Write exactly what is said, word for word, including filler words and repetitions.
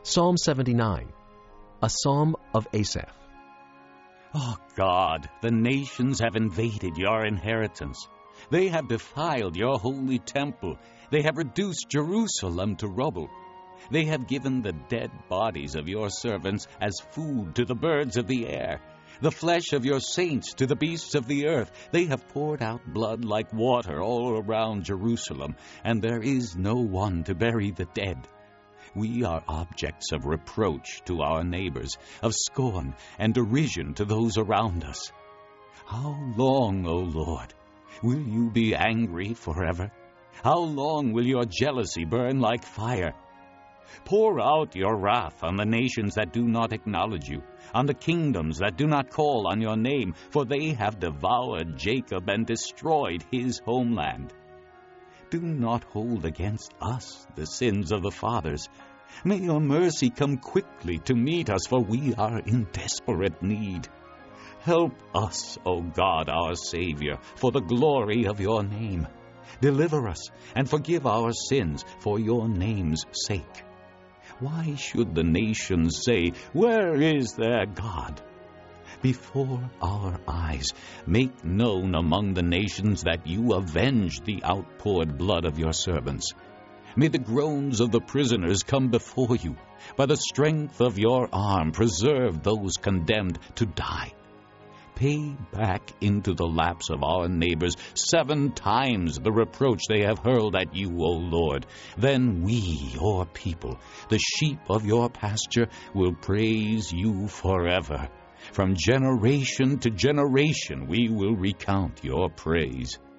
Psalm seventy-nine, a psalm of Asaph. O God, the nations have invaded your inheritance. They have defiled your holy temple. They have reduced Jerusalem to rubble. They have given the dead bodies of your servants as food to the birds of the air, the flesh of your saints to the beasts of the earth. They have poured out blood like water all around Jerusalem, and there is no one to bury the dead. We are objects of reproach to our neighbors, of scorn and derision to those around us. How long, O Lord, will you be angry forever? How long will your jealousy burn like fire? Pour out your wrath on the nations that do not acknowledge you, on the kingdoms that do not call on your name, for they have devoured Jacob and destroyed his homeland. Do not hold against us the sins of the fathers. May your mercy come quickly to meet us, for we are in desperate need. Help us, O God, our Savior, for the glory of your name. Deliver us and forgive our sins for your name's sake. Why should the nations say, "Where is their God?" Before our eyes, make known among the nations that you avenge the outpoured blood of your servants. May the groans of the prisoners come before you. By the strength of your arm, preserve those condemned to die. Pay back into the laps of our neighbors seven times the reproach they have hurled at you, O Lord. Then we, your people, the sheep of your pasture, will praise you forever. From generation to generation we will recount your praise.